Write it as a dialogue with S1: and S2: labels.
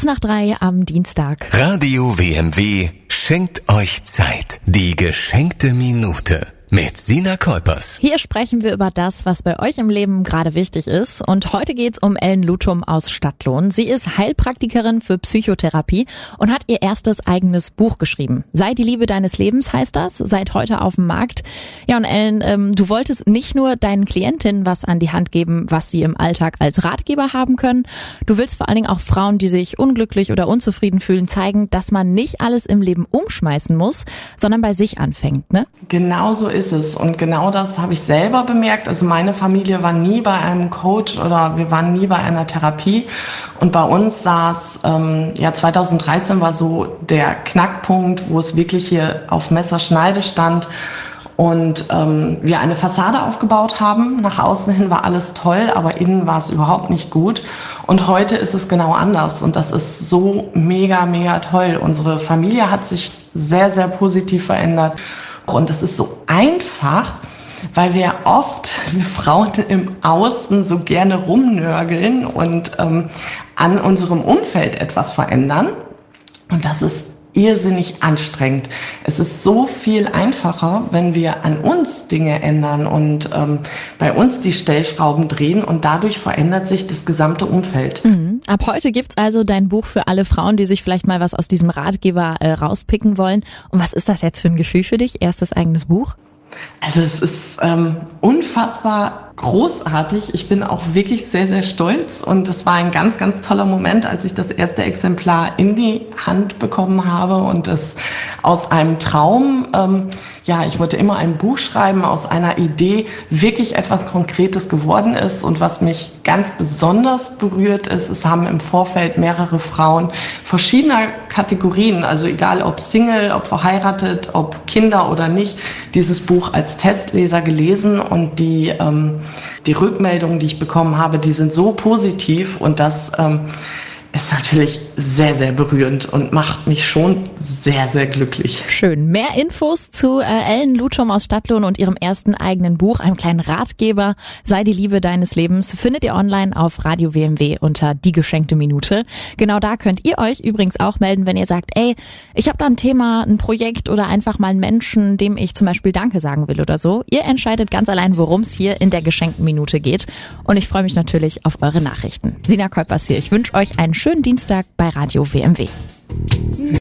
S1: 3 am Dienstag.
S2: Radio WMW schenkt euch Zeit. Die geschenkte Minute. Mit Sina Kolpers.
S1: Hier sprechen wir über das, was bei euch im Leben gerade wichtig ist. Und heute geht's um Ellen Lutum aus Stadtlohn. Sie ist Heilpraktikerin für Psychotherapie und hat ihr erstes eigenes Buch geschrieben. Sei die Liebe deines Lebens heißt das, seit heute auf dem Markt. Ja, und Ellen, du wolltest nicht nur deinen Klientinnen was an die Hand geben, was sie im Alltag als Ratgeber haben können. Du willst vor allen Dingen auch Frauen, die sich unglücklich oder unzufrieden fühlen, zeigen, dass man nicht alles im Leben umschmeißen muss, sondern bei sich anfängt, ne?
S3: Genau so ist es. Und genau das habe ich selber bemerkt. Also meine Familie war nie bei einem Coach oder wir waren nie bei einer Therapie. Und bei uns saß, 2013 war so der Knackpunkt, wo es wirklich hier auf Messerschneide stand. Und wir eine Fassade aufgebaut haben. Nach außen hin war alles toll, aber innen war es überhaupt nicht gut. Und heute ist es genau anders. Und das ist so mega, mega toll. Unsere Familie hat sich sehr, sehr positiv verändert. Und das ist so einfach, weil wir Frauen im Außen so gerne rumnörgeln und an unserem Umfeld etwas verändern. Und das ist irrsinnig anstrengend. Es ist so viel einfacher, wenn wir an uns Dinge ändern und bei uns die Stellschrauben drehen und dadurch verändert sich das gesamte Umfeld.
S1: Mhm. Ab heute gibt's also dein Buch für alle Frauen, die sich vielleicht mal was aus diesem Ratgeber rauspicken wollen. Und was ist das jetzt für ein Gefühl für dich? Erstes eigenes Buch?
S3: Also es ist unfassbar großartig. Ich bin auch wirklich sehr, sehr stolz und es war ein ganz, ganz toller Moment, als ich das erste Exemplar in die Hand bekommen habe und es aus einem Traum, ich wollte immer ein Buch schreiben, aus einer Idee wirklich etwas Konkretes geworden ist. Und was mich ganz besonders berührt ist, es haben im Vorfeld mehrere Frauen verschiedener Kategorien, also egal ob Single, ob verheiratet, ob Kinder oder nicht, dieses Buch als Testleser gelesen und die Rückmeldungen, die ich bekommen habe, die sind so positiv und das ist natürlich sehr, sehr berührend und macht mich schon sehr, sehr glücklich.
S1: Schön. Mehr Infos zu Ellen Lutum aus Stadtlohn und ihrem ersten eigenen Buch, einem kleinen Ratgeber, Sei die Liebe deines Lebens, findet ihr online auf Radio WMW unter Die geschenkte Minute. Genau da könnt ihr euch übrigens auch melden, wenn ihr sagt, ey, ich habe da ein Thema, ein Projekt oder einfach mal einen Menschen, dem ich zum Beispiel Danke sagen will oder so. Ihr entscheidet ganz allein, worum es hier in der geschenkten Minute geht. Und ich freue mich natürlich auf eure Nachrichten. Sina Kolpers hier. Ich wünsche euch einen schönen Dienstag bei Radio WMW.